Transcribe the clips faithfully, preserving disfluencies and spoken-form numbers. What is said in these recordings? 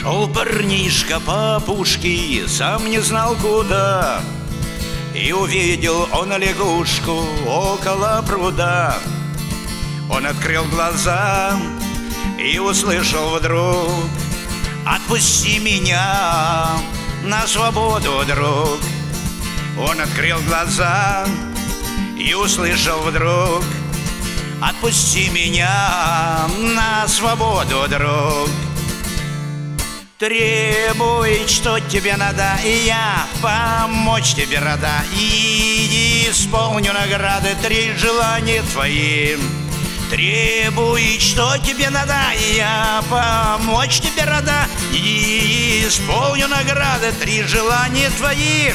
Шел парнишка по пушке, сам не знал куда, и увидел он лягушку около пруда. Он открыл глаза и услышал вдруг: «Отпусти меня на свободу, друг». Он открыл глаза и услышал вдруг: «Отпусти меня на свободу, друг». Требуй, что тебе надо, и я помочь тебе рада. И исполню награды, три желания твои. Требуй, что тебе надо, и я помочь тебе рада. И исполню награды, три желания твои.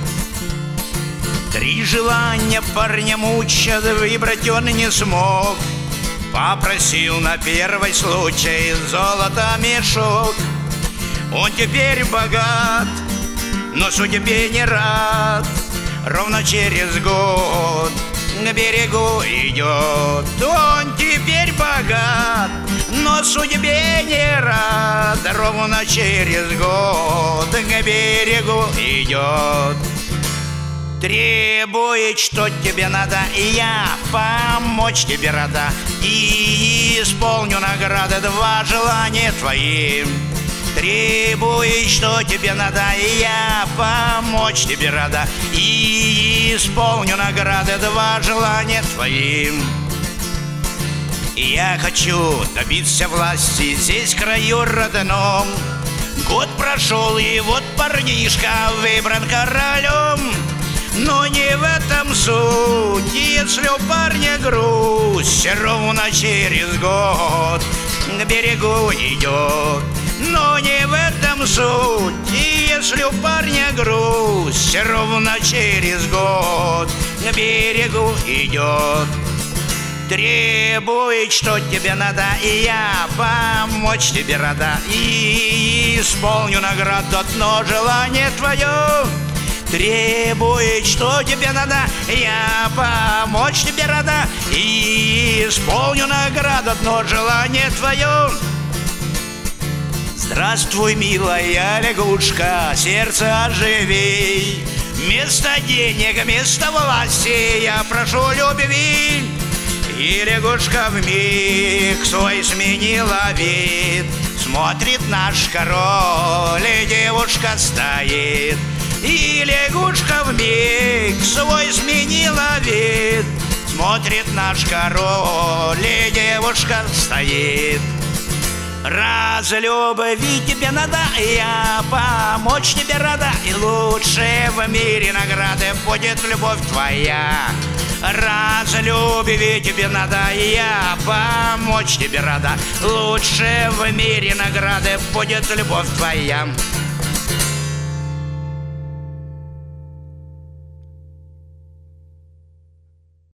Три желания парня мучат, выбрать он не смог. Попросил на первый случай золото мешок. Он теперь богат, но судьбе не рад. Ровно через год к берегу идет. Он теперь богат, но судьбе не рад. Ровно через год к берегу идет. Требует, что тебе надо, и я помочь тебе рада. И исполню награды, два желания твои. Требует, что тебе надо, и я помочь тебе рада. И исполню награды, два желания твои. Я хочу добиться власти здесь, в краю родном. Год прошел, и вот парнишка выбран королем. Но не в этом суть, если у парня грусть, ровно через год к берегу идет. Но не в этом суть, если у парня грусть, ровно через год к берегу идет. Требует, что тебе надо, и я помочь тебе рада. И исполню награду, одно желание твое. Требует, что тебе надо, я помочь тебе рада. И исполню награду, одно желание твое. Здравствуй, милая лягушка, сердце оживи. Вместо денег, вместо власти я прошу любви. И лягушка вмиг свой сменила вид. Смотрит наш король, и девушка стоит. И лягушка вмиг свой сменила вид. Смотрит наш король, и девушка стоит. Раз любви тебе надо, я помочь тебе рада. И лучше в мире награды будет любовь твоя. Раз любви тебе надо, я помочь тебе рада. Лучше в мире награды будет любовь твоя.